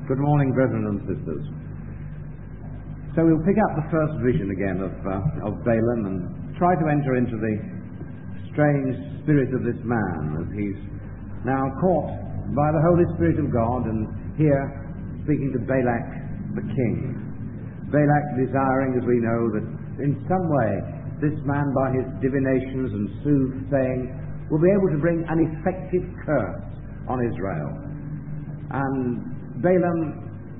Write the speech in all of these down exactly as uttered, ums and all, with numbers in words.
Good morning, brethren and sisters. So we'll pick up the first vision again of, uh, of Balaam and try to enter into the strange spirit of this man as he's now caught by the Holy Spirit of God and here speaking to Balak the king. Balak desiring, as we know, that in some way this man by his divinations and soothsaying will be able to bring an effective curse on Israel. And Balaam,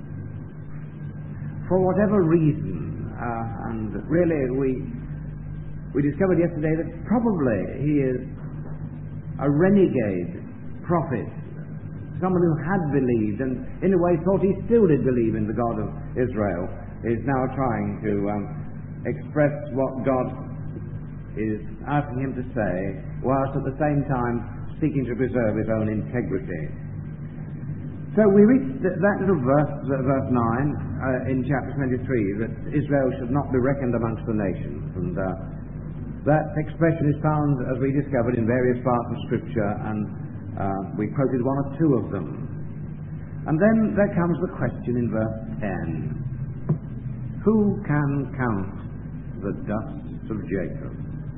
for whatever reason, uh, and really we we discovered yesterday that probably he is a renegade prophet, someone who had believed and in a way thought he still did believe in the God of Israel, is now trying to um, express what God is asking him to say, whilst at the same time seeking to preserve his own integrity. So we reached that little verse, verse nine, uh, in chapter twenty-three, that Israel should not be reckoned amongst the nations. And uh, that expression is found, as we discovered, in various parts of Scripture, and uh, we quoted one or two of them. And then there comes the question in verse ten. Who can count the dust of Jacob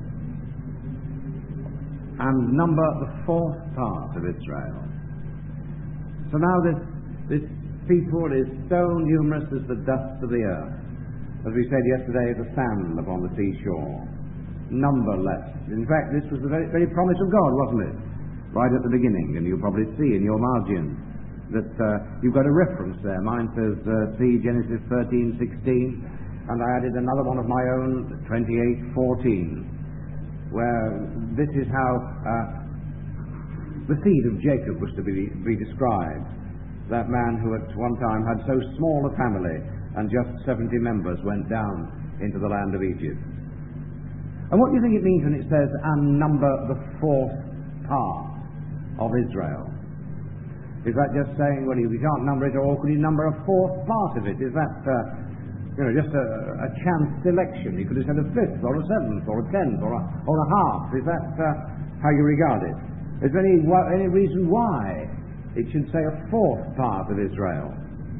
and number the fourth part of Israel? So now this, this people is so numerous as the dust of the earth. As we said yesterday, the sand upon the seashore. Numberless. In fact, this was the very, very promise of God, wasn't it? Right at the beginning, and you'll probably see in your margin that uh, you've got a reference there. Mine says, uh, see Genesis thirteen sixteen, and I added another one of my own, twenty-eight fourteen, where this is how uh, the seed of Jacob was to be, be described. That man who at one time had so small a family and just seventy members went down into the land of Egypt. And what do you think it means when it says, and number the fourth part of Israel? Is that just saying, well, if you can't number it all, could you number a fourth part of it? Is that, uh, you know, just a, a chance selection? You could have said a fifth or a seventh or a tenth or a, or a half. Is that uh, how you regard it? Is there any, any reason why it should say a fourth part of Israel?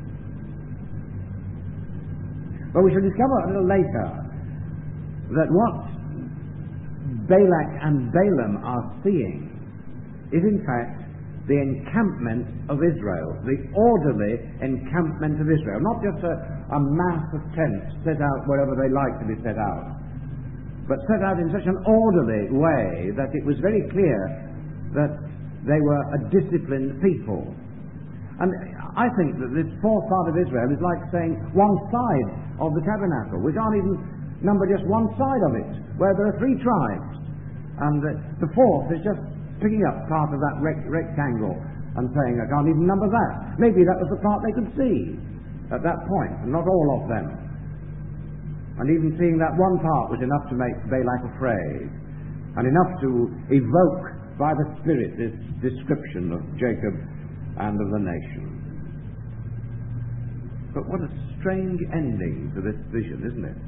Well, we shall discover a little later that what Balak and Balaam are seeing is in fact the encampment of Israel, the orderly encampment of Israel, not just a, a mass of tents set out wherever they like to be set out, but set out in such an orderly way that it was very clear that they were a disciplined people. And I think that this fourth part of Israel is like saying one side of the tabernacle. We can't even number just one side of it, where there are three tribes. And the, the fourth is just picking up part of that rect- rectangle and saying, I can't even number that. Maybe that was the part they could see at that point, and not all of them. And even seeing that one part was enough to make Balak afraid, and enough to evoke by the Spirit this description of Jacob and of the nation. But what a strange ending to this vision, isn't it?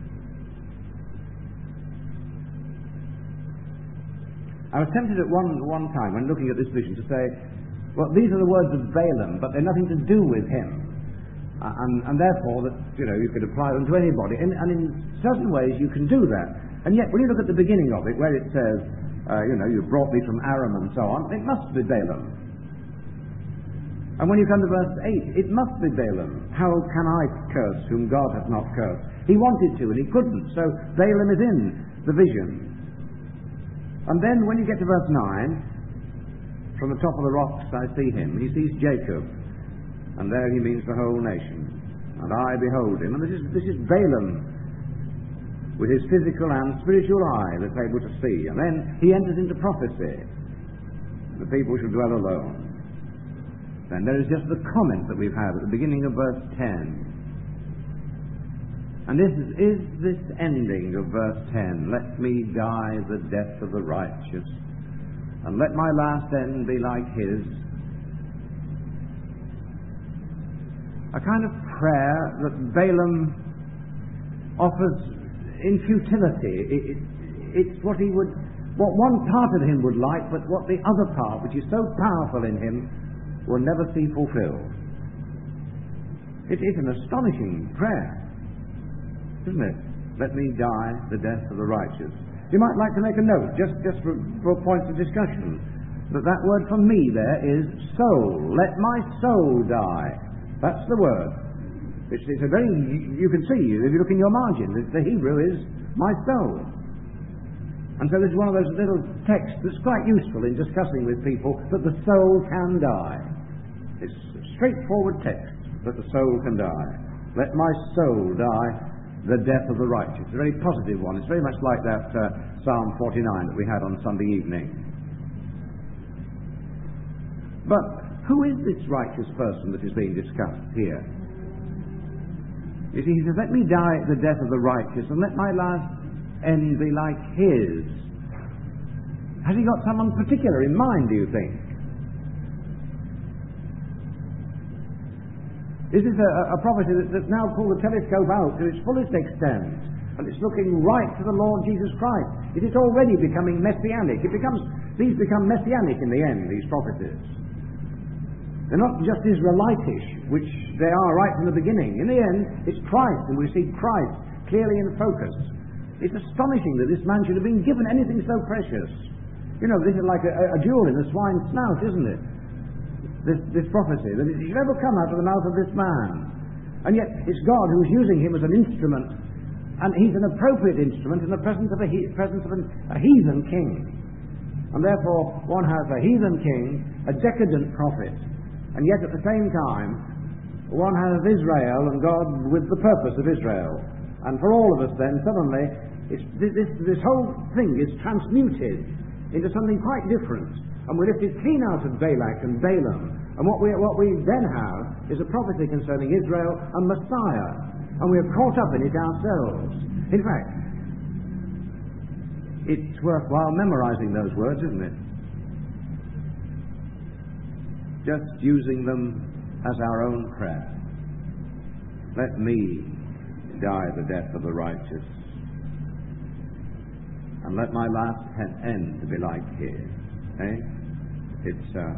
I was tempted at one, one time when looking at this vision to say, well, these are the words of Balaam, but they're nothing to do with him. Uh, and, and therefore, that you know, you could apply them to anybody. And, and in certain ways you can do that. And yet, when you look at the beginning of it, where it says, Uh, you know, you brought me from Aram and so on, it must be Balaam. And when you come to verse eight, it must be Balaam. How can I curse whom God hath not cursed? He wanted to and he couldn't, so Balaam is in the vision. And then when you get to verse nine, from the top of the rocks I see him. He sees Jacob, and there he means the whole nation. And I behold him. And this is, this is Balaam, with his physical and spiritual eye that's able to see. And then he enters into prophecy. The people should dwell alone. Then there is just the comment that we've had at the beginning of verse ten. And this is, is this ending of verse ten, let me die the death of the righteous, and let my last end be like his. A kind of prayer that Balaam offers in futility. It, it, it's what he would, what one part of him would like, but what the other part, which is so powerful in him, will never see fulfilled. It is an astonishing prayer, isn't it? Let me die the death of the righteous. You might like to make a note, just, just for, for points of discussion, that that word for me there is soul. Let my soul die. That's the word. It's, it's a very, you can see, if you look in your margin, the, the Hebrew is my soul. And so this is one of those little texts that's quite useful in discussing with people that the soul can die. It's a straightforward text that the soul can die. Let my soul die the death of the righteous. It's a very positive one. It's very much like that uh, Psalm forty-nine that we had on Sunday evening. But who is this righteous person that is being discussed here? You see, he says, let me die the death of the righteous, and let my last end be like his. Has he got someone particular in mind, do you think? Is this a, a prophecy that, that's now pulled the telescope out to its fullest extent, and it's looking right to the Lord Jesus Christ? It is already becoming messianic. It becomes, these become messianic in the end, these prophecies. They're not just Israelitish, which they are right from the beginning. In the end, it's Christ, and we see Christ clearly in focus. It's astonishing that this man should have been given anything so precious. You know, this is like a, a jewel in the swine's snout, isn't it? This, this prophecy, that it should ever come out of the mouth of this man. And yet, it's God who's using him as an instrument, and he's an appropriate instrument in the presence of a, he, presence of an, a heathen king. And therefore, one has a heathen king, a decadent prophet, and yet at the same time, one has Israel and God with the purpose of Israel. And for all of us then, suddenly, it's, this, this whole thing is transmuted into something quite different. And we're lifted clean out of Balak and Balaam. And what we, what we then have is a prophecy concerning Israel and Messiah. And we are caught up in it ourselves. In fact, it's worthwhile memorizing those words, isn't it? Just using them as our own prayer. Let me die the death of the righteous, and let my last end be like his. Eh? It's uh,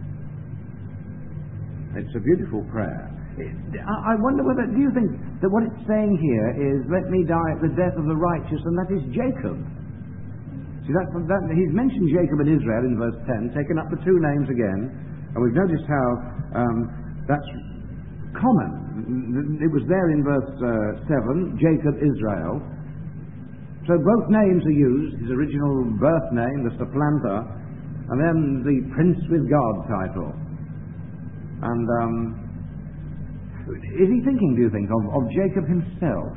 it's a beautiful prayer. It, I wonder whether, do you think that what it's saying here is, let me die the death of the righteous, and that is Jacob? See, that's, that, he's mentioned Jacob and Israel in verse ten, taken up the two names again, and we've noticed how um, that's common. It was there in verse uh, seven, Jacob, Israel. So both names are used, his original birth name, the supplanter, and then the Prince with God title. And um, is he thinking, do you think, of, of Jacob himself?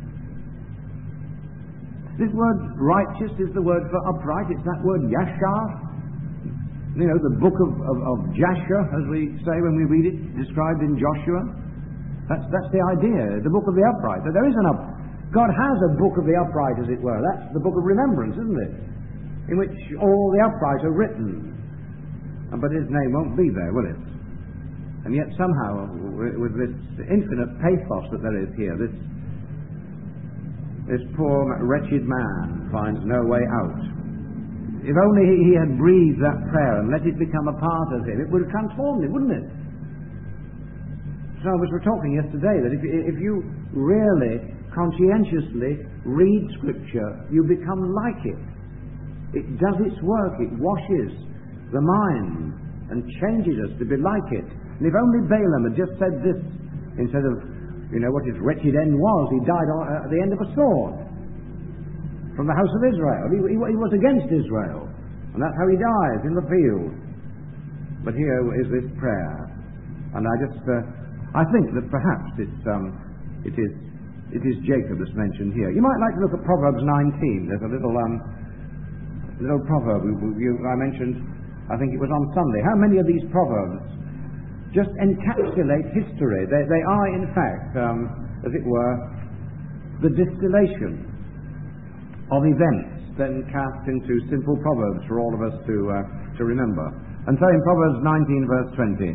This word righteous is the word for upright. It's that word yashar. You know, the book of, of, of Jasher, as we say when we read it, described in Joshua. That's, that's the idea, the book of the upright. That there is an up. God has a book of the upright, as it were. That's the book of remembrance, isn't it? In which all the upright are written. But his name won't be there, will it? And yet somehow, with this infinite pathos that there is here, this, this poor wretched man finds no way out. If only he had breathed that prayer and let it become a part of him, it would have transformed him, wouldn't it? So as we were talking yesterday, that if, if you really conscientiously read Scripture, you become like it. It does its work. It washes the mind and changes us to be like it. And if only Balaam had just said this, instead of, you know, what his wretched end was, he died at the end of a sword from the house of Israel. He, he, he was against Israel, and that's how he dies, in the field. But here is this prayer, and I just, uh, I think that perhaps it's, um, it is, it is Jacob that's mentioned here. You might like to look at Proverbs nineteen. There's a little, um, little proverb you, you, I mentioned. I think it was on Sunday. How many of these proverbs just encapsulate history? They, they are, in fact, um, as it were, the distillation of events then cast into simple proverbs for all of us to uh, to remember. And so in Proverbs nineteen verse twenty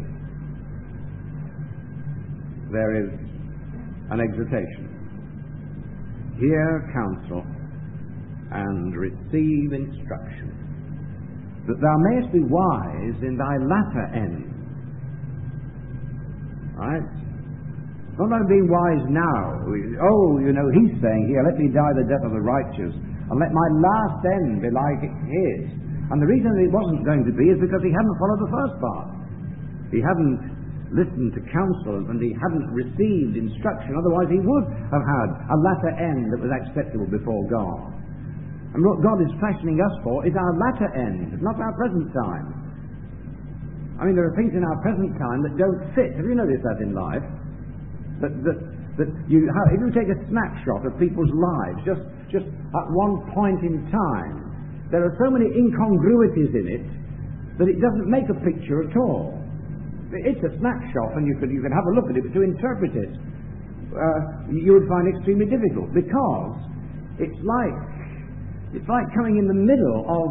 there is an exhortation. Hear counsel and receive instruction, that thou mayest be wise in thy latter end. Right? Not only being wise now. Oh, you know, he's saying here, let me die the death of the righteous, and let my last end be like his. And the reason it wasn't going to be is because he hadn't followed the first part. He hadn't listened to counsel, and he hadn't received instruction. Otherwise he would have had a latter end that was acceptable before God. And what God is fashioning us for is our latter end, not our present time. I mean, there are things in our present time that don't fit. Have you noticed that in life? That, that, that you, how, if you take a snapshot of people's lives, just, just at one point in time, there are so many incongruities in it that it doesn't make a picture at all. It's a snapshot, and you can, you can have a look at it, but to interpret it, uh, you would find extremely difficult, because it's like, it's like coming in the middle of,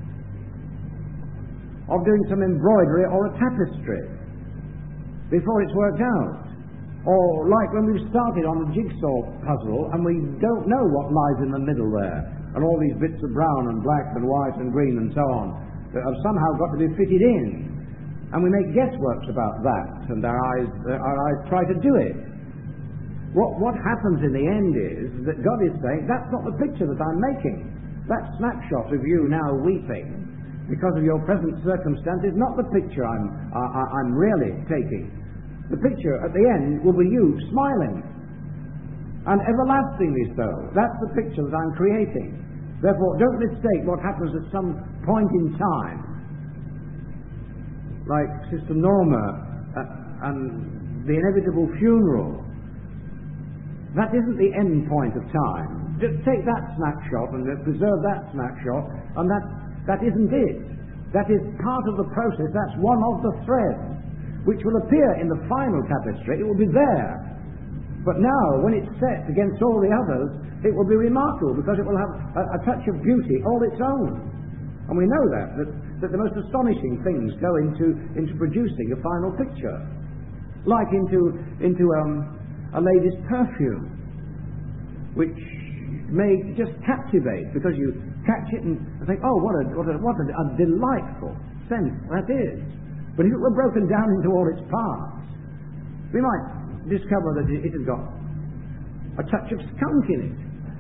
of doing some embroidery or a tapestry before it's worked out. Or like when we've started on the jigsaw puzzle and we don't know what lies in the middle there, and all these bits of brown and black and white and green and so on that have somehow got to be fitted in. And we make guessworks about that, and our eyes, uh, our eyes try to do it. What, what happens in the end is that God is saying, that's not the picture that I'm making. That snapshot of you now weeping because of your present circumstance is not the picture I'm, I, I'm really taking. The picture at the end will be you smiling, and everlastingly so. That's the picture that I'm creating. Therefore, don't mistake what happens at some point in time, like Sister Norma uh, and the inevitable funeral. That isn't the end point of time. Just take that snapshot and preserve that snapshot, and that, that isn't it. That is part of the process. That's one of the threads which will appear in the final tapestry. It will be there. But now, when it's set against all the others, it will be remarkable, because it will have a, a touch of beauty all its own. And we know that, that, that the most astonishing things go into, into producing a final picture. Like into, into um, a lady's perfume, which may just captivate, because you catch it and think, oh, what a, what a, what a, a delightful scent that is. But if it were broken down into all its parts, we might discover that it has got a touch of skunk in it.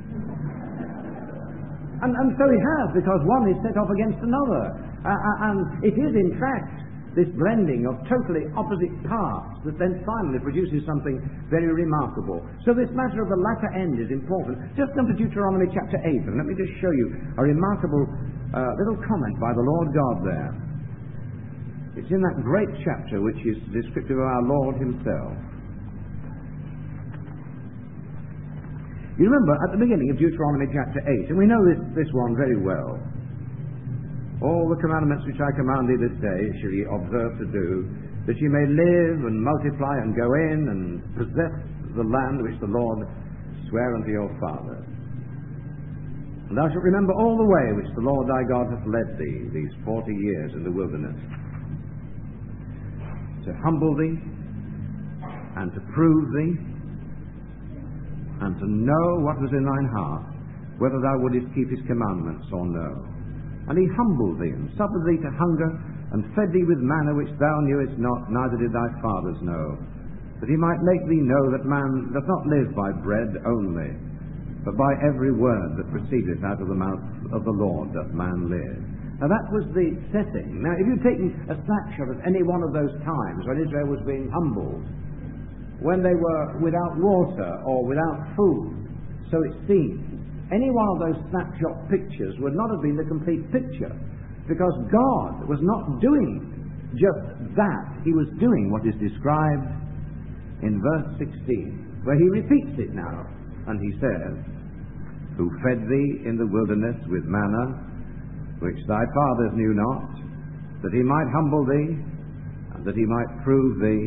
And, and so it has, because one is set off against another. Uh, and it is, in fact, this blending of totally opposite parts that then finally produces something very remarkable. So this matter of the latter end is important. Just come to Deuteronomy chapter eight, and let me just show you a remarkable uh, little comment by the Lord God there. It's in that great chapter which is descriptive of our Lord himself. You remember at the beginning of Deuteronomy chapter eight, and we know this, this one very well. All the commandments which I command thee this day shall ye observe to do, that ye may live and multiply and go in and possess the land which the Lord sware unto your fathers. And thou shalt remember all the way which the Lord thy God hath led thee these forty years in the wilderness, to humble thee, and to prove thee, and to know what was in thine heart, whether thou wouldest keep his commandments or no. And he humbled thee, and suffered thee to hunger, and fed thee with manna which thou knewest not, neither did thy fathers know, that he might make thee know that man doth not live by bread only, but by every word that proceedeth out of the mouth of the Lord doth man live. Now that was the setting. Now if you've taken a snapshot of any one of those times when Israel was being humbled, when they were without water or without food, so it seems, any one of those snapshot pictures would not have been the complete picture, because God was not doing just that. He was doing what is described in verse sixteen, where he repeats it now, and he says, who fed thee in the wilderness with manna, which thy fathers knew not, that he might humble thee, and that he might prove thee,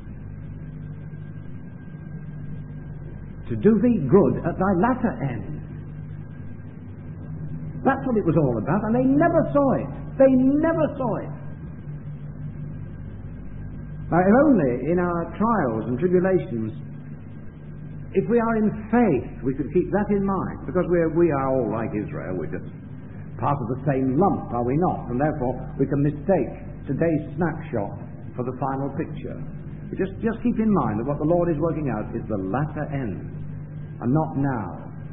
to do thee good at thy latter end. That's what it was all about, and they never saw it. They never saw it. Now, if only in our trials and tribulations, if we are in faith, we could keep that in mind, because we are, we are all like Israel. We're just part of the same lump, are we not? And therefore, we can mistake today's snapshot for the final picture. Just, just keep in mind that what the Lord is working out is the latter end, and not now.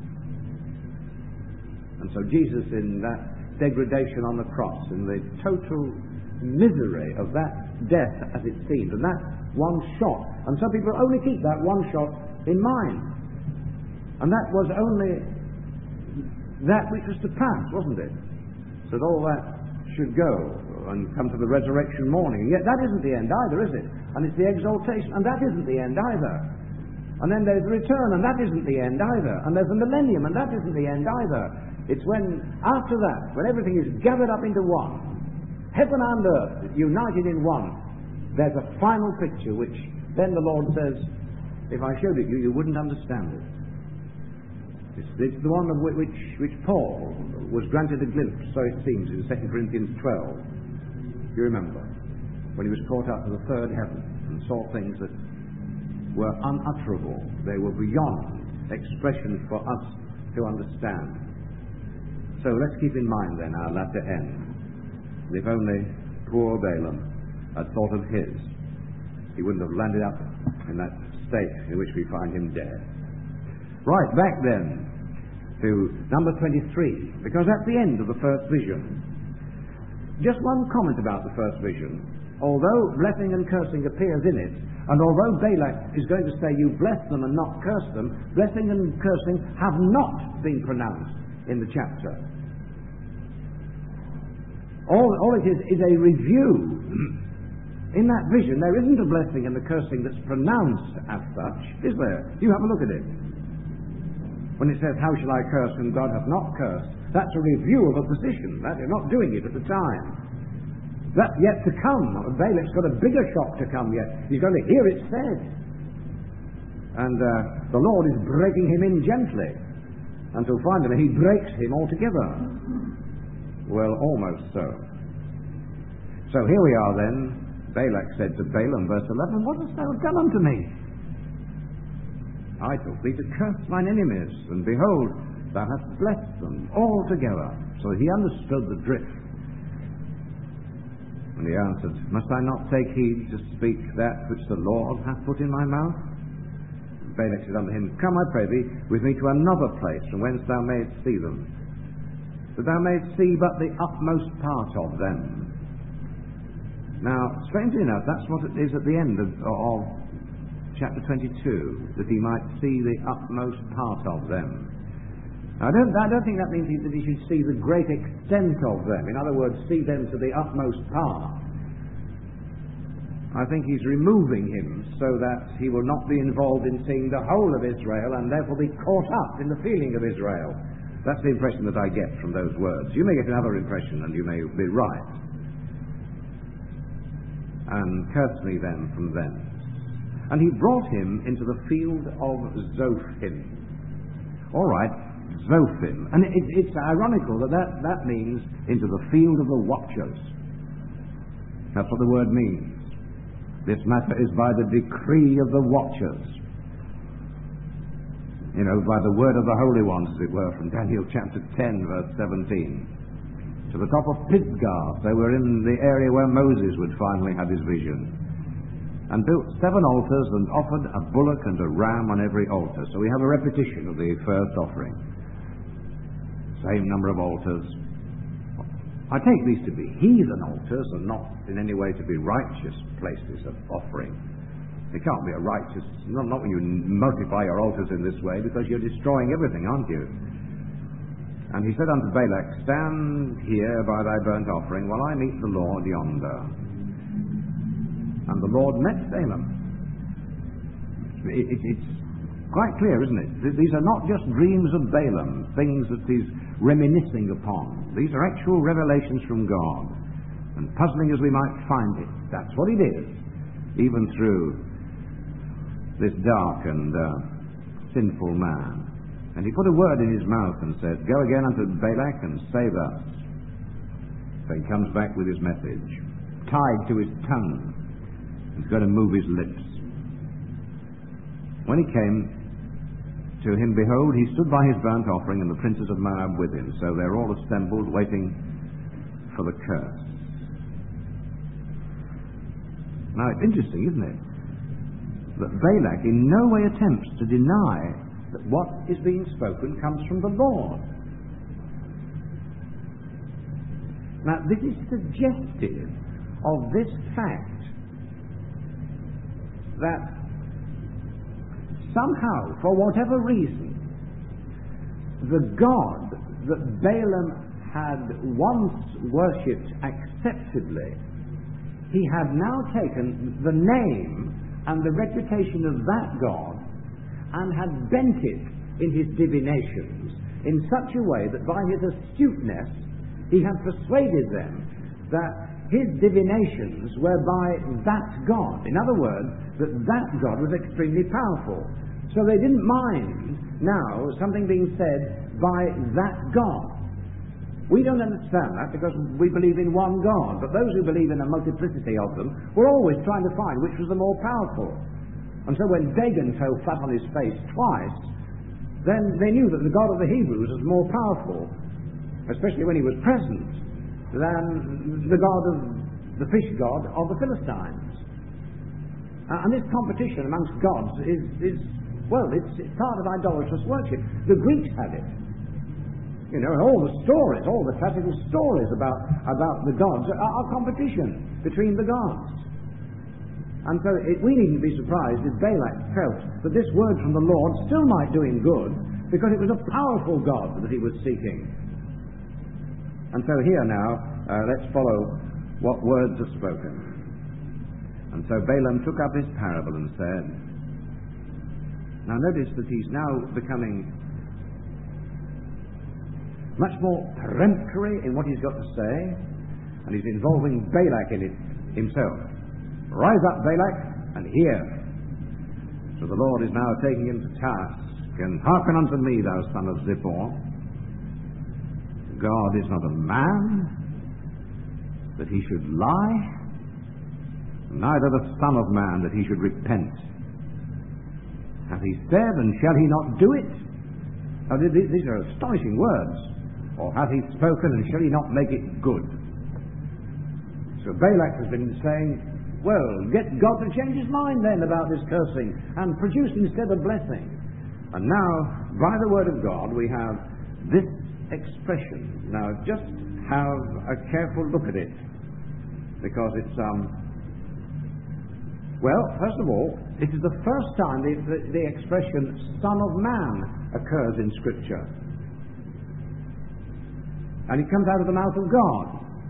And so Jesus, in that degradation on the cross, in the total misery of that death as it seemed, and that one shot, and some people only keep that one shot in mind, and that was only that which was to pass, wasn't it? So that all that should go and come to the resurrection morning. And yet that isn't the end either, is it? And it's the exaltation, and that isn't the end either. And then there's the return, and that isn't the end either. And there's the millennium, and that isn't the end either. It's when, after that, when everything is gathered up into one, heaven and earth united in one, there's a final picture which then the Lord says, if I showed it you, you wouldn't understand it. It's, it's the one of which, which Paul was granted a glimpse, so it seems, in Second Corinthians twelve. You remember, when he was caught up to the third heaven and saw things that were unutterable. They were beyond expression for us to understand. So let's keep in mind then our latter end. If only poor Balaam had thought of his, he wouldn't have landed up in that state in which we find him dead. Right, back then to number twenty-three, because that's the end of the first vision. Just one comment about the first vision. Although blessing and cursing appears in it, and although Balak is going to say you bless them and not curse them, blessing and cursing have not been pronounced in the chapter. All, all it is is a review. In that vision there isn't a blessing and the cursing that's pronounced as such, is there? You have a look at it. When it says, how shall I curse whom God hath not cursed? That's a review of a position. That you're not doing it at the time. That's yet to come. Balak's got a bigger shock to come yet. He's going to hear it said. And uh, the Lord is breaking him in gently until finally he breaks him altogether. Well, almost so. So here we are then. Balak said to Balaam, verse eleven, what hast thou done unto me? I took thee to curse mine enemies, and behold, thou hast blessed them altogether. So he understood the drift. And he answered, must I not take heed to speak that which the Lord hath put in my mouth? And Balak said unto him, come, I pray thee, with me to another place, from whence thou mayest see them, that thou mayest see but the utmost part of them. Now, strangely enough, that's what it is at the end of, of chapter twenty-two, that he might see the utmost part of them. Now, I don't, I don't think that means he, that he should see the great extent of them. In other words, see them to the utmost part. I think he's removing him so that he will not be involved in seeing the whole of Israel and therefore be caught up in the feeling of Israel. That's the impression that I get from those words. You may get another impression and you may be right. And curse me then from thence. And he brought him into the field of Zophim. All right, Zophim. And it, it's ironical that, that that means into the field of the watchers. That's what the word means. This matter is by the decree of the watchers. You know, by the word of the holy ones, as it were, from Daniel chapter ten, verse seventeen. To the top of Pisgah, they were in the area where Moses would finally have his vision, and built seven altars and offered a bullock and a ram on every altar. So we have a repetition of the first offering. Same number of altars. I take these to be heathen altars and not in any way to be righteous places of offering. It can't be a righteous, not, not when you multiply your altars in this way, because you're destroying everything, aren't you? And he said unto Balak, stand here by thy burnt offering while I meet the Lord yonder. And the Lord met Balaam. It, it, it's quite clear, isn't it? These are not just dreams of Balaam, things that he's reminiscing upon. These are actual revelations from God. And puzzling as we might find it, that's what it is, even through this dark and uh, sinful man. And he put a word in his mouth and said, go again unto Balak and say thus. So he comes back with his message, tied to his tongue. He's going to move his lips. When he came to him, behold, he stood by his burnt offering, and the princes of Moab with him. So they're all assembled, waiting for the curse. Now, it's interesting, isn't it? that Balak in no way attempts to deny that what is being spoken comes from the Lord. Now, this is suggestive of this fact that somehow, for whatever reason, the God that Balaam had once worshipped acceptably, he had now taken the name and the reputation of that God and had bent it in his divinations in such a way that by his astuteness he had persuaded them that his divinations were by that God. In other words, that that God was extremely powerful. So they didn't mind now something being said by that God. We don't understand that because we believe in one God, but those who believe in a multiplicity of them were always trying to find which was the more powerful. And so when Dagon fell flat on his face twice, then they knew that the God of the Hebrews was more powerful, especially when he was present, than the God of the fish god of the Philistines. Uh, and this competition amongst gods is, is well, it's, it's part of idolatrous worship. The Greeks had it. You know, and all the stories, all the classical stories about, about the gods are, are competition between the gods. And so it, we needn't be surprised if Balak felt that this word from the Lord still might do him good, because it was a powerful God that he was seeking. And so here now, uh, let's follow what words are spoken. And so Balaam took up his parable and said, now notice that he's now becoming much more peremptory in what he's got to say, and he's involving Balak in it himself. Rise up, Balak, and hear. So the Lord is now taking him to task, and hearken unto me, thou son of Zippor. God is not a man that he should lie, neither the Son of Man that he should repent. Hath he said, and shall he not do it? Now, these are astonishing words. Or hath he spoken, and shall he not make it good? So Balak has been saying, well, get God to change his mind then about this cursing, and produce instead a blessing. And now, by the word of God, we have this expression. Now, just have a careful look at it, because it's, um, well, first of all, it is the first time the, the, the expression Son of Man occurs in Scripture. And it comes out of the mouth of God.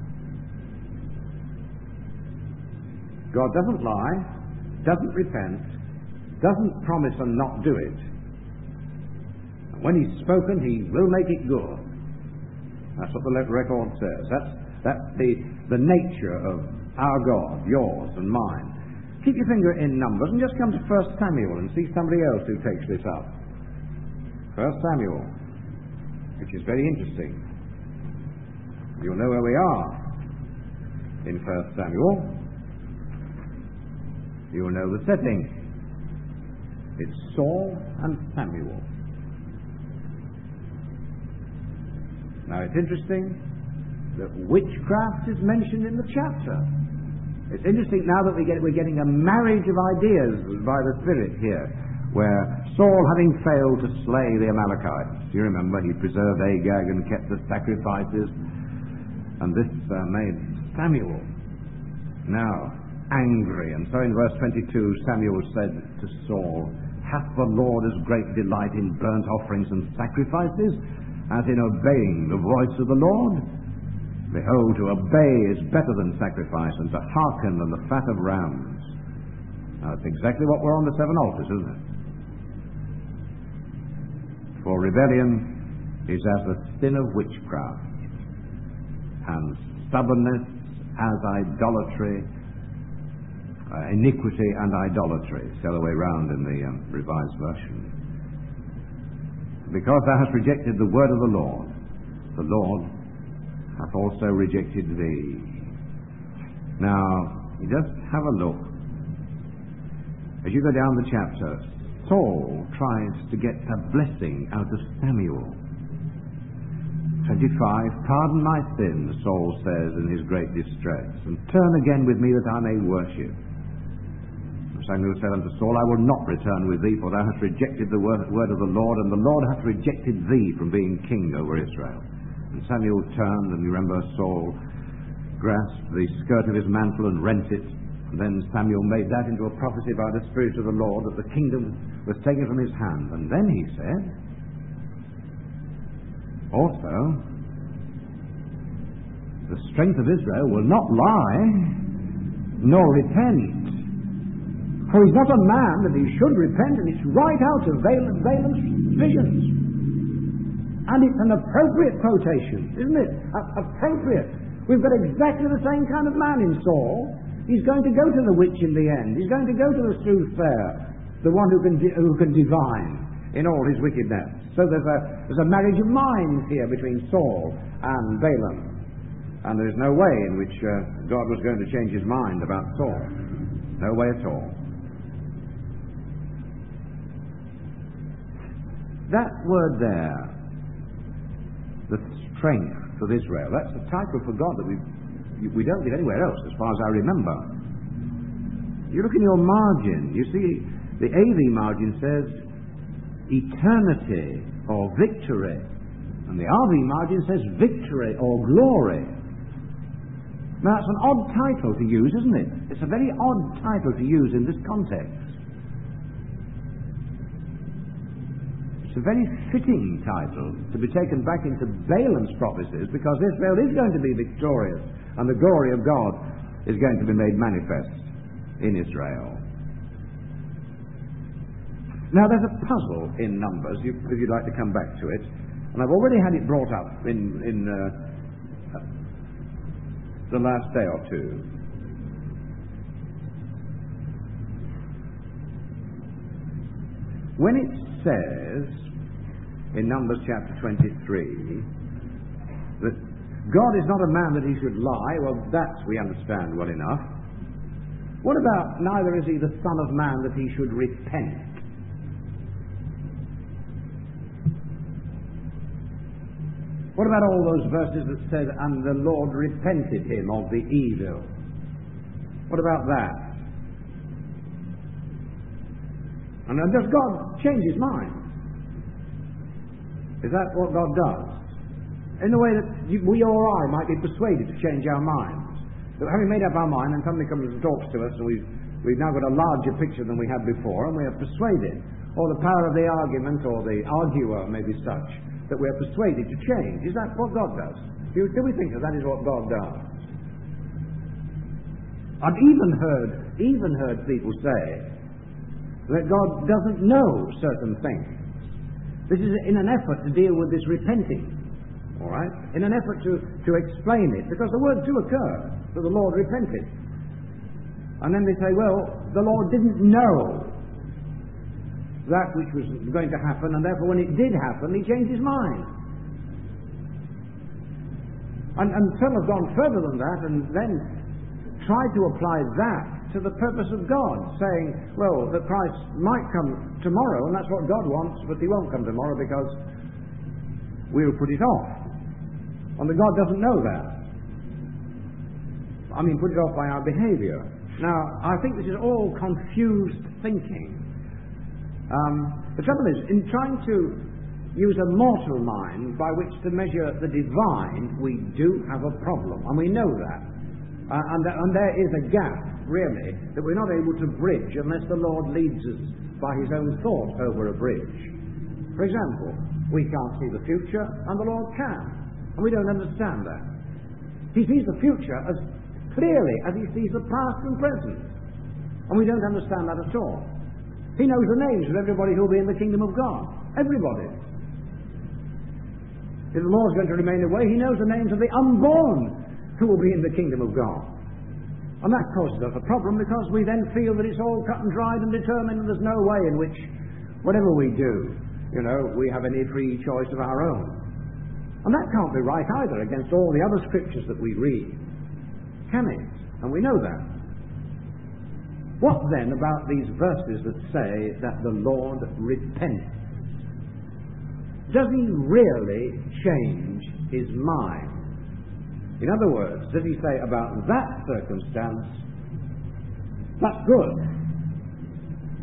God doesn't lie, doesn't repent, doesn't promise and not do it. And when he's spoken, he will make it good. That's what the record says. That's, that's the, the nature of our God, yours and mine. Keep your finger in Numbers and just come to First Samuel and see somebody else who takes this up. First Samuel, which is very interesting. You'll know where we are in First Samuel. You'll know the setting. It's Saul and Samuel. Now it's interesting that witchcraft is mentioned in the chapter. It's interesting now that we get, we're getting a marriage of ideas by the Spirit here, where Saul, having failed to slay the Amalekites, you remember he preserved Agag and kept the sacrifices, and this uh, made Samuel now angry. And so in verse twenty-two, Samuel said to Saul, hath the Lord as great delight in burnt offerings and sacrifices as in obeying the voice of the Lord? Behold, to obey is better than sacrifice, and to hearken than the fat of rams. Now that's exactly what we're on the seven altars, isn't it? For rebellion is as the sin of witchcraft, and stubbornness as idolatry, uh, iniquity and idolatry. It's the other way round in the um, Revised Version. Because thou hast rejected the word of the Lord, the Lord hath also rejected thee. Now, just have a look. As you go down the chapter, Saul tries to get a blessing out of Samuel. twenty-five, pardon my sins, Saul says in his great distress, and turn again with me that I may worship. Samuel said unto Saul, I will not return with thee, for thou hast rejected the word, word of the Lord, and the Lord hath rejected thee from being king over Israel. And Samuel turned, and you remember Saul grasped the skirt of his mantle and rent it. And then Samuel made that into a prophecy by the Spirit of the Lord that the kingdom was taken from his hand. And then he said, also, the strength of Israel will not lie, nor repent. For he's not a man that he should repent, and it's right out of Balaam, Balaam's visions. And it's an appropriate quotation, isn't it? A- appropriate. We've got exactly the same kind of man in Saul. He's going to go to the witch in the end. He's going to go to the soothsayer, the one who can di- who can divine in all his wickedness. So there's a there's a marriage of minds here between Saul and Balaam, and there's no way in which uh, God was going to change his mind about Saul. No way at all. That word there, the strength of Israel, that's a title for God that we we don't get anywhere else, as far as I remember. You look in your margin, you see the A V margin says eternity or victory, and the R V margin says victory or glory. Now that's an odd title to use, isn't it? It's a very odd title to use in this context. It's a very fitting title to be taken back into Balaam's prophecies, because Israel is going to be victorious and the glory of God is going to be made manifest in Israel. Now there's a puzzle in Numbers, if you'd like to come back to it, and I've already had it brought up in, in uh, the last day or two. When it says in Numbers chapter twenty-three that God is not a man that he should lie, well, that we understand well enough. What about neither is he the son of man that he should repent? What about all those verses that said, and the Lord repented him of the evil? What about that? And then does God change his mind? Is that what God does? In the way that you, we or I might be persuaded to change our minds. That having made up our mind, and somebody comes and talks to us, and we've, we've now got a larger picture than we had before, and we are persuaded, or the power of the argument, or the arguer may be such, that we are persuaded to change. Is that what God does? Do, do we think that that is what God does? I've even heard, even heard people say that God doesn't know certain things. This is in an effort to deal with this repenting, all right? In an effort to, to explain it, because the words do occur, that the Lord repented. And then they say, well, the Lord didn't know that which was going to happen, and therefore when it did happen, he changed his mind. And, and some have gone further than that, and then tried to apply that to the purpose of God, saying, well, that Christ might come tomorrow, and that's what God wants, but he won't come tomorrow because we'll put it off. And that God doesn't know that. I mean, put it off by our behavior. Now, I think this is all confused thinking. Um, the trouble is, in trying to use a mortal mind by which to measure the divine, we do have a problem, and we know that. Uh, and, and there is a gap, really, that we're not able to bridge unless the Lord leads us by his own thought over a bridge. For example, we can't see the future, and the Lord can, and we don't understand that. He sees the future as clearly as he sees the past and present, and we don't understand that at all. He knows the names of everybody who will be in the kingdom of God. Everybody. If the Lord's going to remain away, he knows the names of the unborn who will be in the kingdom of God. And that causes us a problem, because we then feel that it's all cut and dried and determined, and there's no way in which, whatever we do, you know, we have any free choice of our own. And that can't be right either against all the other scriptures that we read. Can it? And we know that. What then about these verses that say that the Lord repents? Does he really change his mind? In other words, does he say about that circumstance, that's good,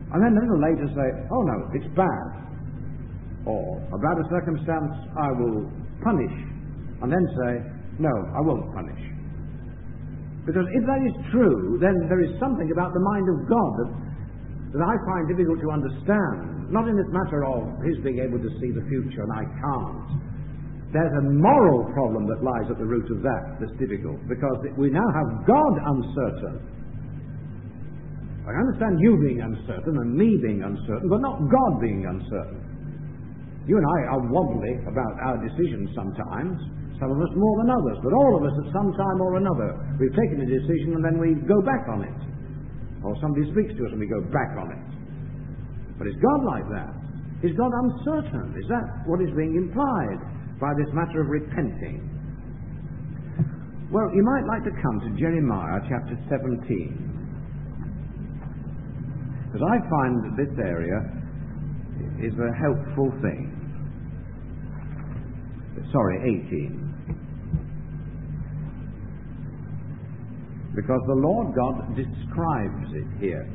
And then a little later say, oh no, it's bad. Or, about a circumstance, I will punish. And then say, no, I won't punish. Because if that is true, then there is something about the mind of God that, that I find difficult to understand. Not in this matter of his being able to see the future and I can't. There's a moral problem that lies at the root of that that's difficult. Because we now have God uncertain. I understand you being uncertain and me being uncertain, but not God being uncertain. You and I are wobbly about our decisions sometimes. Some of us more than others, but all of us at some time or another, we've taken a decision and then we go back on it. Or somebody speaks to us and we go back on it. But is God like that? Is God uncertain? Is that what is being implied by this matter of repenting? Well, you might like to come to Jeremiah chapter seventeen. Because I find that this area is a helpful thing. Sorry, eighteen. Because the Lord God describes it here.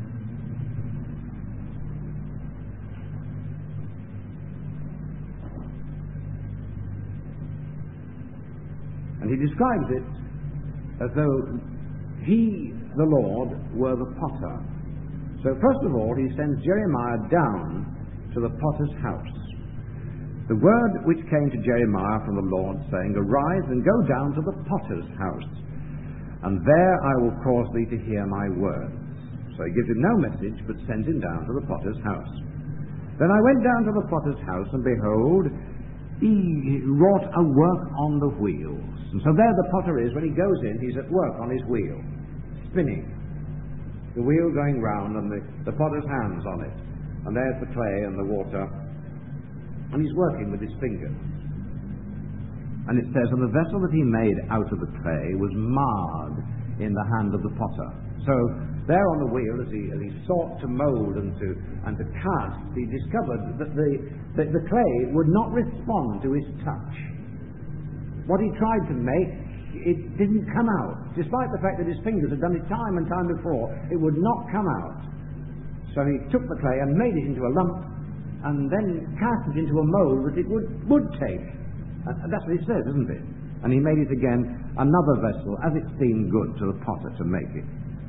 And he describes it as though he, the Lord, were the potter. So first of all, he sends Jeremiah down to the potter's house. The word which came to Jeremiah from the Lord, saying, arise and go down to the potter's house, and there I will cause thee to hear my words. So he gives him no message, but sends him down to the potter's house. Then I went down to the potter's house, and behold, he wrought a work on the wheels. And so there the potter is. When he goes in, he's at work on his wheel, spinning. The wheel going round, and the, the potter's hands on it. And there's the clay and the water. And he's working with his fingers. And it says, and the vessel that he made out of the clay was marred in the hand of the potter. So there on the wheel, as he, as he sought to mould and to, and to cast, he discovered that the, that the clay would not respond to his touch. What he tried to make, it didn't come out. Despite the fact that his fingers had done it time and time before, it would not come out. So he took the clay and made it into a lump, and then cast it into a mould that it would, would take. And that's what it says, isn't it? And he made it again another vessel, as it seemed good to the potter to make it.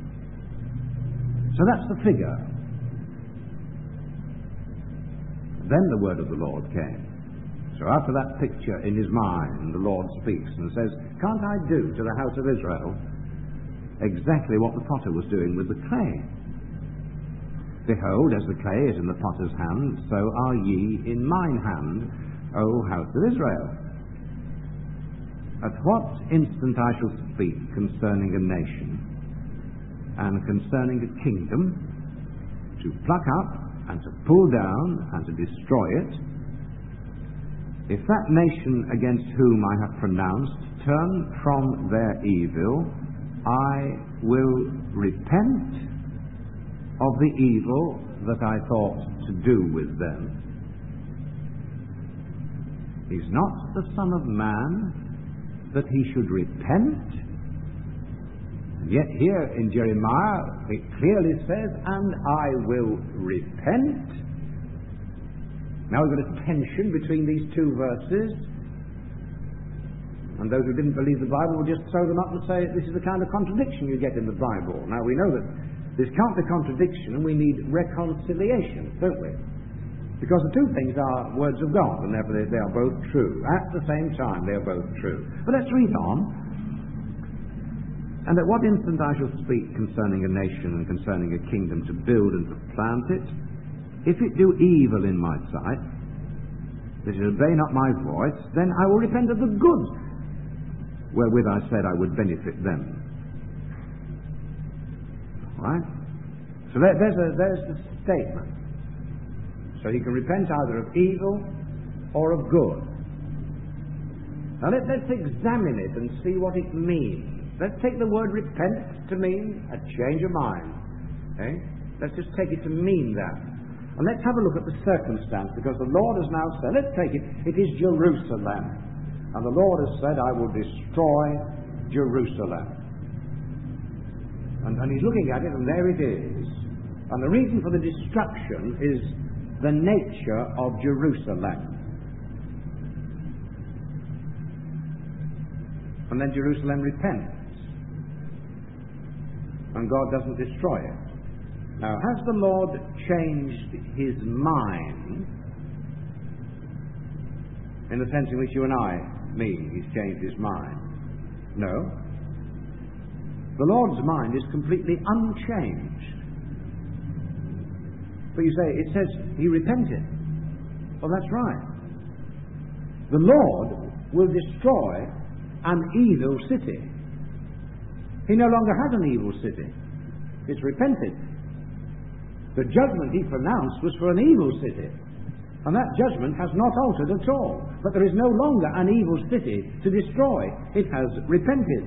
So that's the figure. Then the word of the Lord came. So after that picture in his mind, the Lord speaks and says, can't I do to the house of Israel exactly what the potter was doing with the clay? Behold, as the clay is in the potter's hand, so are ye in mine hand, O house of Israel. At what instant I shall speak concerning a nation and concerning a kingdom, to pluck up and to pull down and to destroy it, if that nation against whom I have pronounced turn from their evil, I will repent of the evil that I thought to do with them. Is not the Son of Man that he should repent? And yet here in Jeremiah it clearly says, and I will repent. Now we've got a tension between these two verses, and those who didn't believe the Bible will just throw them up and say this is the kind of contradiction you get in the Bible. Now we know that this can't be contradiction, and we need reconciliation, don't we? Because the two things are words of God, and therefore they, they are both true. At the same time, they are both true. But let's read on. And at what instant I shall speak concerning a nation and concerning a kingdom to build and to plant it, if it do evil in my sight, that it obey not my voice, then I will repent of the good wherewith I said I would benefit them. Right? So there, there's, a, there's the statement. So he can repent either of evil or of good. Now let, let's examine it and see what it means. Let's take the word repent to mean a change of mind. Okay? Let's just take it to mean that. And let's have a look at the circumstance, because the Lord has now said, let's take it, it is Jerusalem. And the Lord has said, I will destroy Jerusalem. And, and he's looking at it, and there it is. And the reason for the destruction is the nature of Jerusalem. And then Jerusalem repents, and God doesn't destroy it. Now, has the Lord changed his mind in the sense in which you and I mean he's changed his mind? No. The Lord's mind is completely unchanged. But you say, it says he repented. Well, that's right. The Lord will destroy an evil city. He no longer has an evil city. It's repented. The judgment he pronounced was for an evil city. And that judgment has not altered at all. But there is no longer an evil city to destroy. It has repented.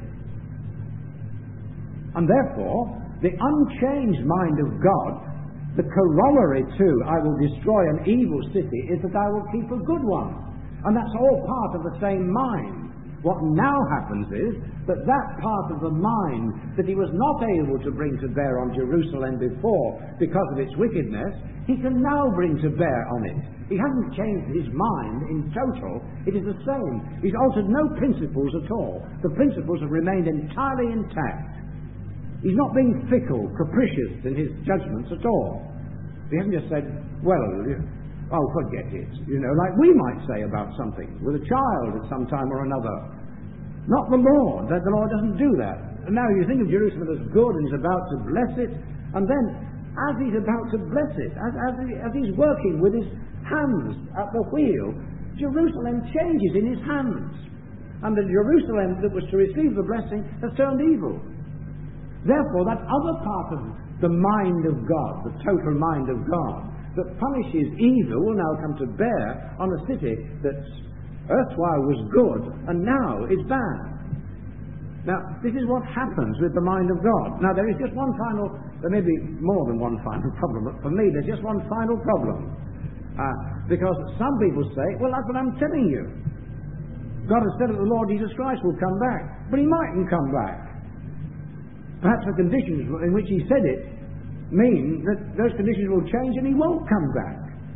And therefore, the unchanged mind of God, the corollary to I will destroy an evil city, is that I will keep a good one. And that's all part of the same mind. What now happens is that that part of the mind that he was not able to bring to bear on Jerusalem before because of its wickedness, he can now bring to bear on it. He hasn't changed his mind in total. It is the same. He's altered no principles at all. The principles have remained entirely intact. He's not being fickle, capricious in his judgments at all. He hasn't just said, well, oh, forget it, you know, like we might say about something with a child at some time or another. Not the Lord. That the Lord doesn't do that. And now you think of Jerusalem as good, and he's about to bless it, and then as he's about to bless it, as, as, he, as he's working with his hands at the wheel, Jerusalem changes in his hands. And the Jerusalem that was to receive the blessing has turned evil. Therefore, that other part of the mind of God, the total mind of God, that punishes evil will now come to bear on a city that erstwhile was good and now is bad. Now, this is what happens with the mind of God. Now, there is just one final, there may be more than one final problem, but for me there's just one final problem. Uh, because some people say, well, that's what I'm telling you. God has said that the Lord Jesus Christ will come back, but he mightn't come back. Perhaps the conditions in which he said it mean that those conditions will change and he won't come back.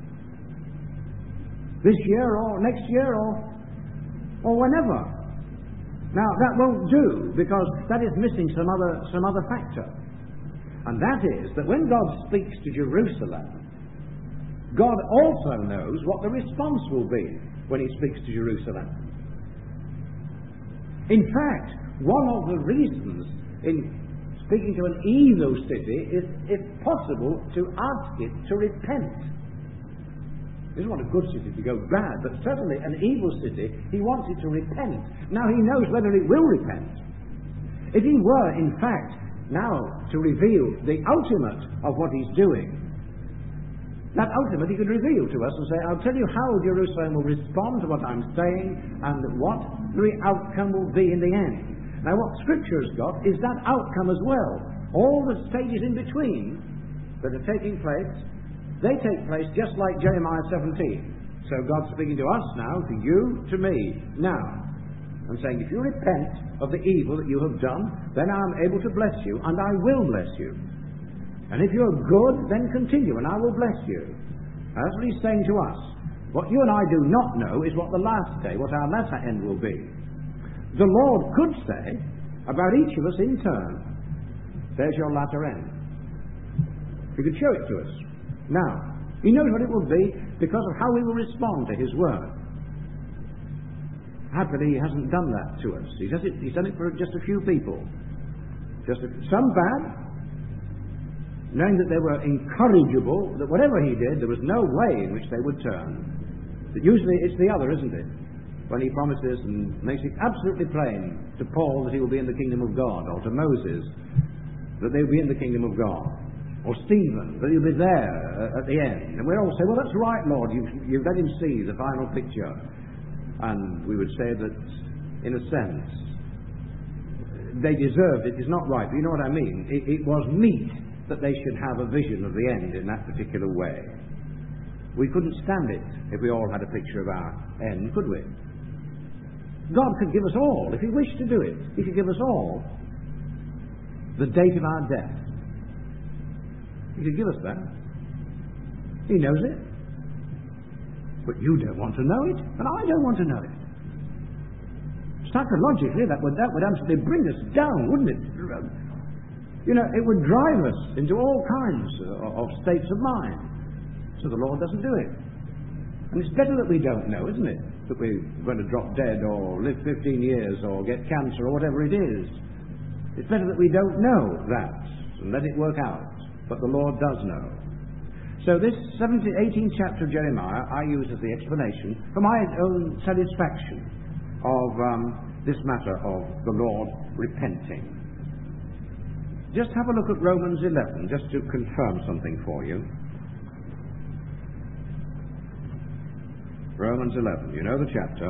This year or next year or, or whenever. Now, that won't do, because that is missing some other, some other factor. And that is that when God speaks to Jerusalem, God also knows what the response will be when he speaks to Jerusalem. In fact, one of the reasons in speaking to an evil city is, if possible, to ask it to repent. He doesn't want a good city to go bad, but certainly an evil city, he wants it to repent. Now he knows whether it will repent. If he were, in fact, now to reveal the ultimate of what he's doing, that ultimate he could reveal to us and say, I'll tell you how Jerusalem will respond to what I'm saying and what the outcome will be in the end. Now, what Scripture has got is that outcome as well. All the stages in between that are taking place, they take place just like Jeremiah seventeen. So God's speaking to us now, to you, to me, now, and saying, if you repent of the evil that you have done, then I am able to bless you, and I will bless you. And if you are good, then continue, and I will bless you. That's what he's saying to us. What you and I do not know is what the last day, what our latter end will be. The Lord could say about each of us in turn, there's your latter end. He could show it to us. Now, he knows what it will be because of how we will respond to his word. Happily, he hasn't done that to us. He does it, he's done it for just a few people. Just a, some bad, knowing that they were incorrigible, that whatever he did, there was no way in which they would turn. But usually it's the other, isn't it? When he promises and makes it absolutely plain to Paul that he will be in the kingdom of God, or to Moses that they will be in the kingdom of God, or Stephen that he'll be there at the end. And we all say, well, that's right, Lord, you've, you've let him see the final picture. And we would say that, in a sense, they deserved it. It's not right, but you know what I mean. It, it was meet that they should have a vision of the end in that particular way. We couldn't stand it if we all had a picture of our end, could we? God could give us all, if he wished to do it, he could give us all the date of our death. He could give us that. He knows it. But you don't want to know it, and I don't want to know it. Psychologically, that would, that would absolutely bring us down, wouldn't it? You know, it would drive us into all kinds of states of mind. So the Lord doesn't do it. And it's better that we don't know, isn't it? That we're going to drop dead or live fifteen years or get cancer or whatever it is. It's better that we don't know that and let it work out. But the Lord does know. So this seventeenth, eighteenth chapter of Jeremiah I use as the explanation for my own satisfaction of um, this matter of the Lord repenting. Just have a look at Romans eleven, just to confirm something for you. Romans eleven, you know the chapter.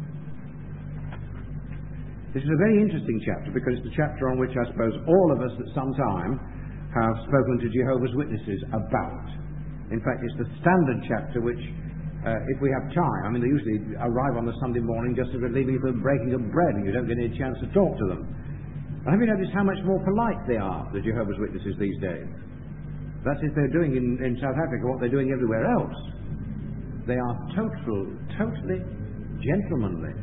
This is a very interesting chapter because it's the chapter on which I suppose all of us at some time have spoken to Jehovah's Witnesses about. In fact, it's the standard chapter which, uh, if we have time, I mean, they usually arrive on the Sunday morning just as we're leaving for the breaking of bread and you don't get any chance to talk to them. And have you noticed how much more polite they are, the Jehovah's Witnesses these days? That's if they're doing in, in South Africa what they're doing everywhere else. They are total, totally gentlemanly.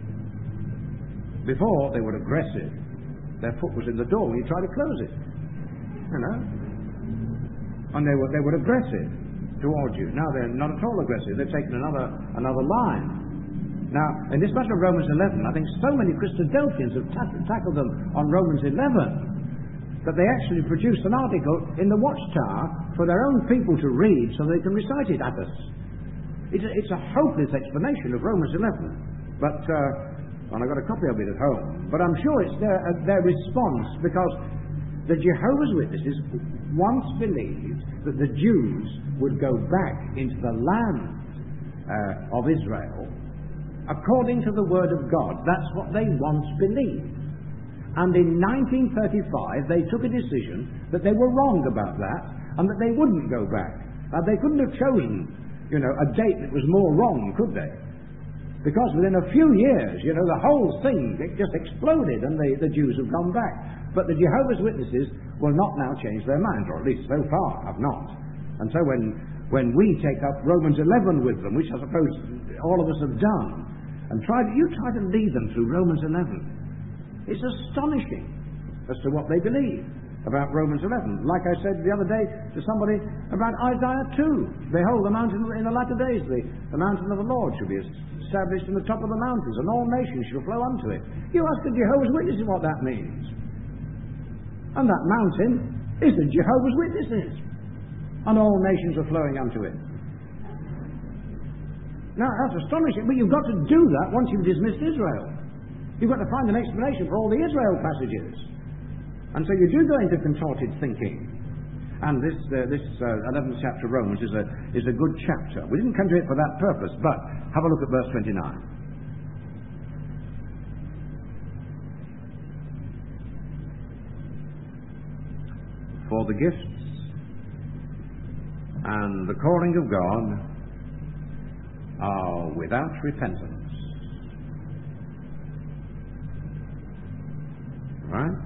Before, they were aggressive. Their foot was in the door when you tried to close it. You know? And they were, they were aggressive towards you. Now they're not at all aggressive. They've taken another, another line. Now, in this matter of Romans eleven, I think so many Christadelphians have ta- tackled them on Romans eleven that they actually produced an article in the Watchtower for their own people to read so they can recite it at us. It's a, it's a hopeless explanation of Romans eleven. But, uh, and I've got a copy of it at home, but I'm sure it's their, uh, their response, because the Jehovah's Witnesses once believed that the Jews would go back into the land uh, of Israel according to the Word of God. That's what they once believed. And in nineteen thirty-five, they took a decision that they were wrong about that and that they wouldn't go back. Uh, they couldn't have chosen, you know, a date that was more wrong, could they? Because within a few years, you know, the whole thing, it just exploded and the, the Jews have gone back. But the Jehovah's Witnesses will not now change their minds, or at least so far have not. And so when, when we take up Romans eleven with them, which I suppose all of us have done, and try to, you try to lead them through Romans eleven, it's astonishing as to what they believe about Romans eleven. Like I said the other day to somebody about Isaiah two. Behold, the mountain in the latter days, the, the mountain of the Lord shall be established in the top of the mountains, and all nations shall flow unto it. You ask the Jehovah's Witnesses what that means. And that mountain is the Jehovah's Witnesses. And all nations are flowing unto it. Now, that's astonishing, but you've got to do that once you've dismissed Israel. You've got to find an explanation for all the Israel passages. And so you do go into contorted thinking. And this uh, this uh, eleventh chapter of Romans is a, is a good chapter. We didn't come to it for that purpose, but have a look at verse twenty-nine. For the gifts and the calling of God are without repentance. Right?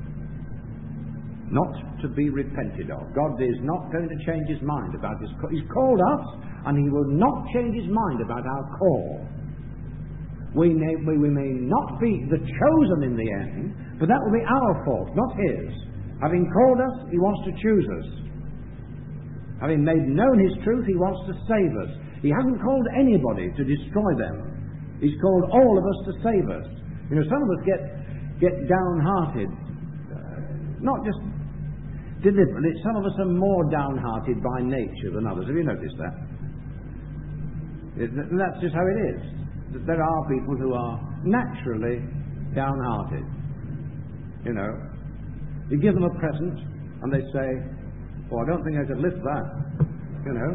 Not to be repented of. God is not going to change his mind about his call. He's called us, and he will not change his mind about our call. We may, we, we may not be the chosen in the end, but that will be our fault, not his. Having called us, he wants to choose us. Having made known his truth, he wants to save us. He hasn't called anybody to destroy them. He's called all of us to save us. You know, some of us get, get downhearted. Uh, not just deliberately. Some of us are more downhearted by nature than others. Have you noticed that? It, that's just how it is. There are people who are naturally downhearted. You know, you give them a present and they say, "Oh, I don't think I could lift that." You know.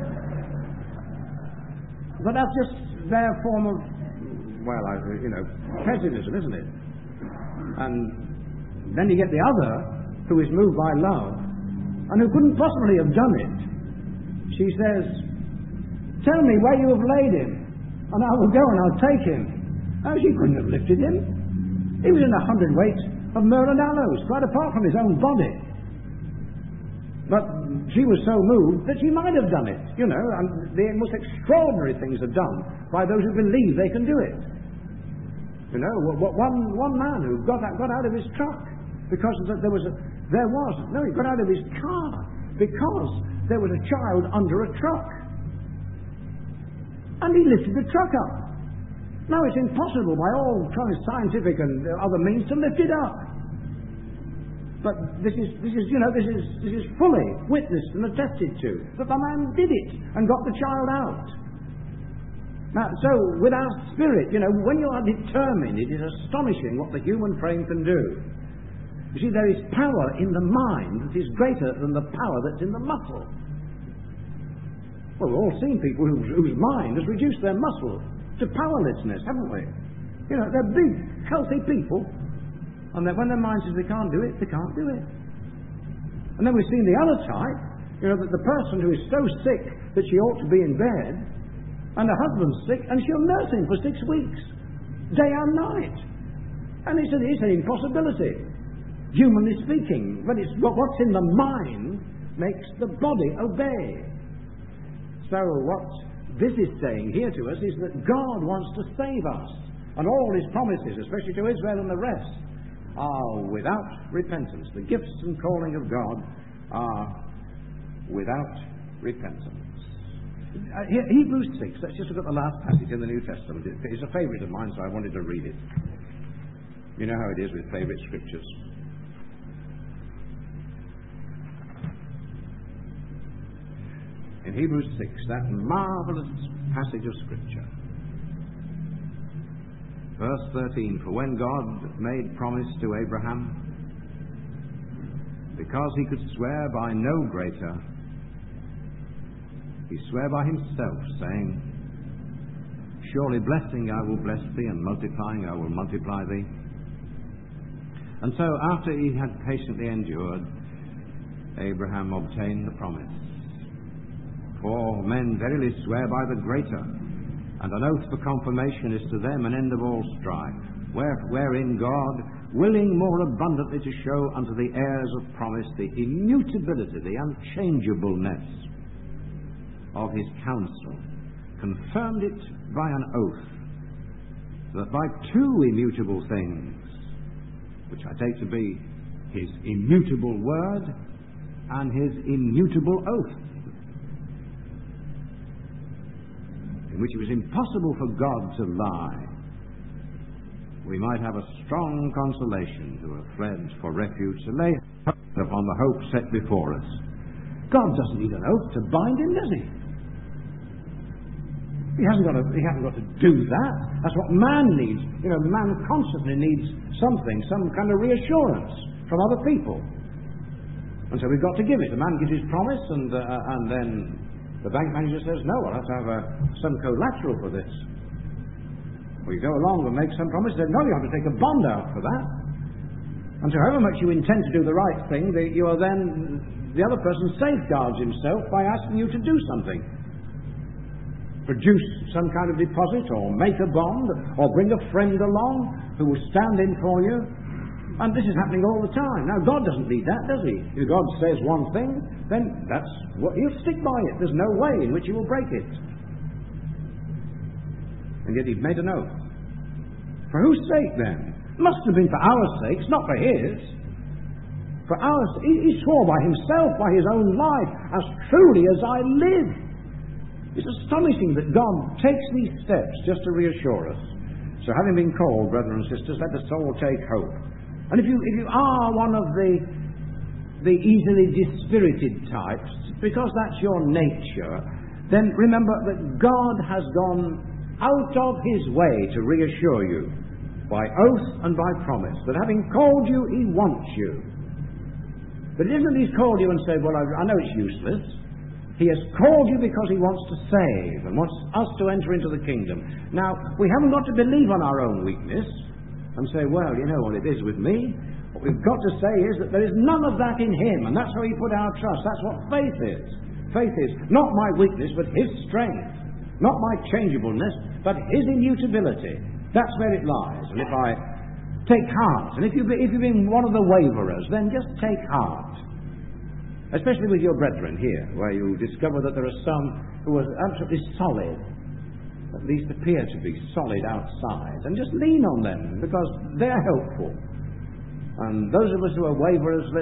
But that's just their form of, well, I, you know, pessimism, isn't it? And then you get the other, who is moved by love, and who couldn't possibly have done it. She says, "Tell me where you have laid him, and I will go and I'll take him." Oh, she couldn't have lifted him. He was in a hundred weight of myrrh and aloes, quite apart from his own body. But she was so moved that she might have done it, you know, and the most extraordinary things are done by those who believe they can do it. You know, one, one man who got out, got out of his truck because there was a, there was, no, he got out of his car because there was a child under a truck. And he lifted the truck up. Now, it's impossible by all kind of scientific and other means to lift it up. But this is, this is, you know, this is, this is fully witnessed and attested to, that the man did it and got the child out. Now, so, with our spirit, you know, when you are determined, it is astonishing what the human frame can do. You see, there is power in the mind that is greater than the power that's in the muscle. Well, we've all seen people whose, whose mind has reduced their muscle to powerlessness, haven't we? You know, they're big, healthy people, and then when their mind says they can't do it, they can't do it. And then we've seen the other type, you know, that the person who is so sick that she ought to be in bed, and her husband's sick, and she'll nurse him for six weeks, day and night. And it's an, it's an impossibility, humanly speaking. But it's what, what's in the mind makes the body obey. So what this is saying here to us is that God wants to save us, and all his promises, especially to Israel and the rest, are without repentance. The gifts and calling of God are without repentance. Uh, Hebrews six, let's just look at the last passage in the New Testament. It's a favourite of mine, so I wanted to read it. You know how it is with favourite scriptures. In Hebrews six, that marvellous passage of Scripture. Verse thirteen, for when God made promise to Abraham, because he could swear by no greater, he sware by himself, saying, surely blessing I will bless thee, and multiplying I will multiply thee. And so after he had patiently endured, Abraham obtained the promise. For men verily swear by the greater, and an oath for confirmation is to them an end of all strife, where, wherein God, willing more abundantly to show unto the heirs of promise the immutability, the unchangeableness of his counsel, confirmed it by an oath, that by two immutable things, which I take to be his immutable word and his immutable oath, in which it was impossible for God to lie, we might have a strong consolation who have fled for refuge to lay upon the hope set before us. God doesn't need an oath to bind him, does he? He hasn't got to, he hasn't got to do that. That's what man needs. You know, man constantly needs something, some kind of reassurance from other people. And so we've got to give it. The man gives his promise, and uh, and then the bank manager says, no, I'll have to have uh, some collateral for this. Or you go along and make some promise, and then, no, you have to take a bond out for that. And so however much you intend to do the right thing, the, you are then, the other person safeguards himself by asking you to do something. Produce some kind of deposit, or make a bond, or bring a friend along who will stand in for you. And this is happening all the time. Now, God doesn't need that, does he? If God says one thing, then that's what he'll stick by it. There's no way in which he will break it. And yet he'd made an oath. For whose sake, then? It must have been for our sakes, not for his. For ours, he, he swore by himself, by his own life, as truly as I live. It's astonishing that God takes these steps just to reassure us. So having been called, brethren and sisters, let us all take hope. And if you, if you are one of the, the easily dispirited types, because that's your nature, then remember that God has gone out of his way to reassure you, by oath and by promise, that having called you, he wants you. But it isn't that he's called you and said, well, I, I know it's useless. He has called you because he wants to save and wants us to enter into the kingdom. Now, we haven't got to believe on our own weakness and say, well, you know what it is with me. What we've got to say is that there is none of that in him, and that's where we put our trust. That's what faith is. Faith is not my weakness, but his strength. Not my changeableness, but his immutability. That's where it lies. And if I take heart, and if you've been, if you've been one of the waverers, then just take heart. especially with your brethren here, where you discover that there are some who are absolutely solid, at least appear to be solid outside, and just lean on them because they're helpful. And those of us who are waverers,